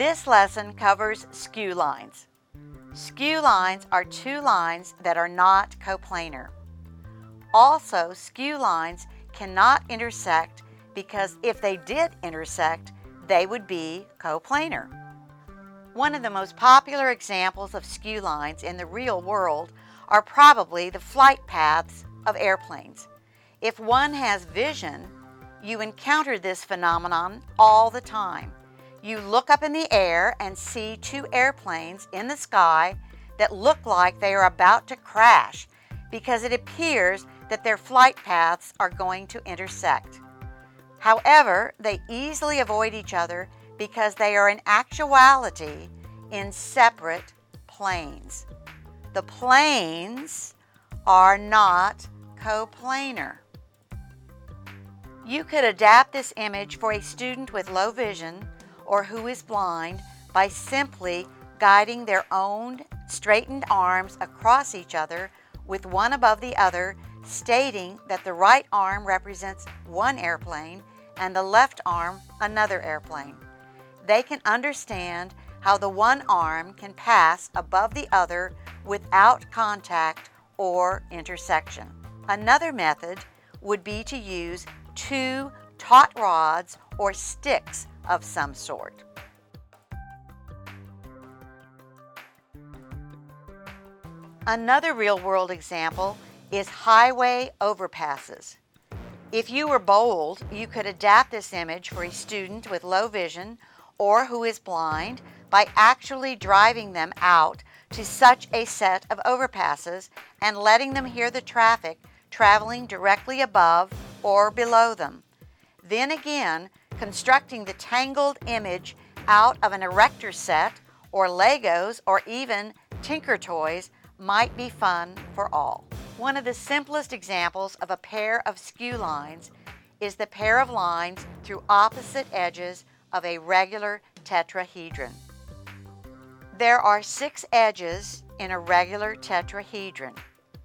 This lesson covers skew lines. Skew lines are two lines that are not coplanar. Also, skew lines cannot intersect because if they did intersect, they would be coplanar. One of the most popular examples of skew lines in the real world are probably the flight paths of airplanes. If one has vision, you encounter this phenomenon all the time. You look up in the air and see two airplanes in the sky that look like they are about to crash because it appears that their flight paths are going to intersect. However, they easily avoid each other because they are in actuality in separate planes. The planes are not coplanar. You could adapt this image for a student with low vision or who is blind by simply guiding their own straightened arms across each other with one above the other, stating that the right arm represents one airplane and the left arm another airplane. They can understand how the one arm can pass above the other without contact or intersection. Another method would be to use two taut rods or sticks of some sort. Another real-world example is highway overpasses. If you were bold, you could adapt this image for a student with low vision or who is blind by actually driving them out to such a set of overpasses and letting them hear the traffic traveling directly above or below them. Then again, constructing the tangled image out of an erector set or Legos or even Tinker Toys might be fun for all. One of the simplest examples of a pair of skew lines is the pair of lines through opposite edges of a regular tetrahedron. There are 6 edges in a regular tetrahedron.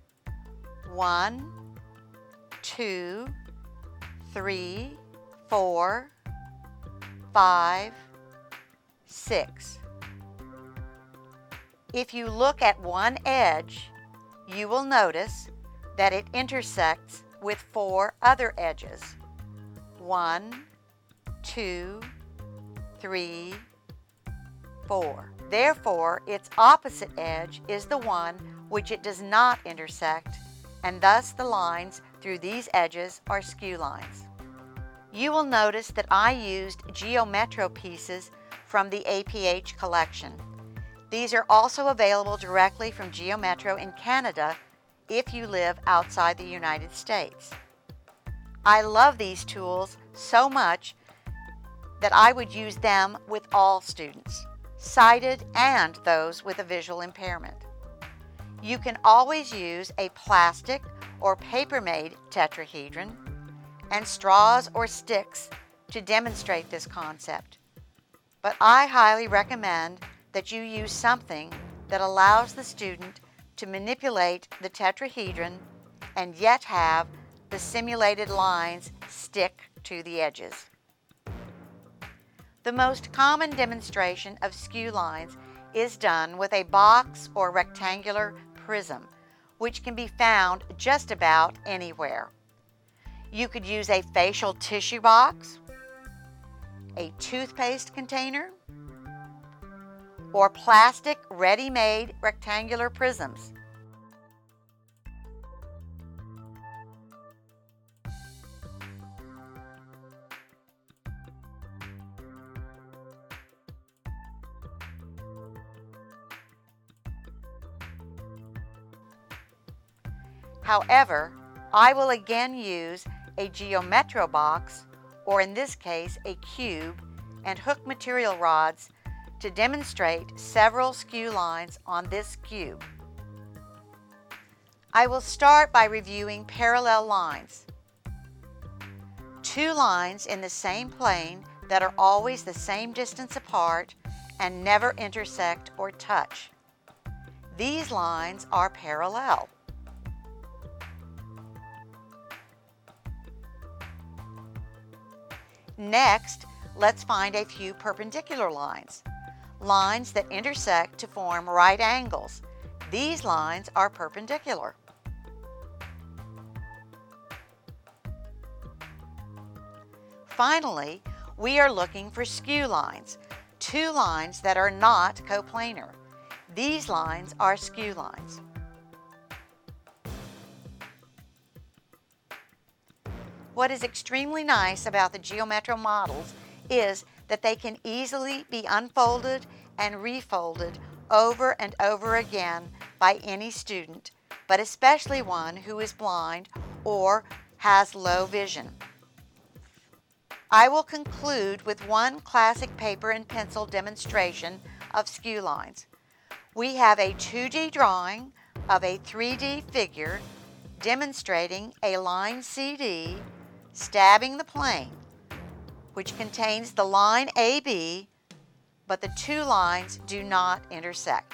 1, 2, 3, 4, 5, 6. If you look at one edge, you will notice that it intersects with 4 other edges. 1, 2, 3, 4. Therefore, its opposite edge is the one which it does not intersect, and thus the lines through these edges are skew lines. You will notice that I used Geometro pieces from the APH collection. These are also available directly from Geometro in Canada if you live outside the United States. I love these tools so much that I would use them with all students, sighted and those with a visual impairment. You can always use a plastic or paper-made tetrahedron and straws or sticks to demonstrate this concept. But I highly recommend that you use something that allows the student to manipulate the tetrahedron and yet have the simulated lines stick to the edges. The most common demonstration of skew lines is done with a box or rectangular prism, which can be found just about anywhere. You could use a facial tissue box, a toothpaste container, or plastic ready-made rectangular prisms. However, I will again use a Geometro box, or in this case a cube, and hook material rods to demonstrate several skew lines on this cube. I will start by reviewing parallel lines. 2 lines in the same plane that are always the same distance apart and never intersect or touch. These lines are parallel. Next, let's find a few perpendicular lines. lines that intersect to form right angles. These lines are perpendicular. Finally, we are looking for skew lines, two lines that are not coplanar. These lines are skew lines. What is extremely nice about the GeoMetro models is that they can easily be unfolded and refolded over and over again by any student, but especially one who is blind or has low vision. I will conclude with one classic paper and pencil demonstration of skew lines. We have a 2D drawing of a 3D figure demonstrating a line CD stabbing the plane, which contains the line AB, but the two lines do not intersect.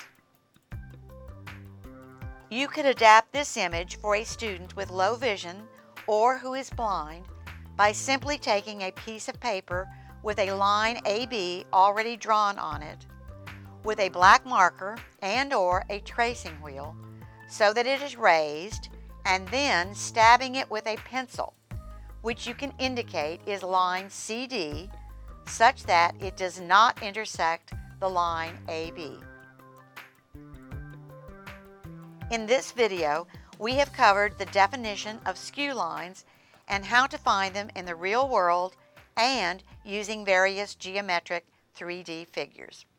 You could adapt this image for a student with low vision or who is blind by simply taking a piece of paper with a line AB already drawn on it, with a black marker and/or a tracing wheel so that it is raised, and then stabbing it with a pencil, which you can indicate is line CD, such that it does not intersect the line AB. In this video, we have covered the definition of skew lines and how to find them in the real world and using various geometric 3D figures.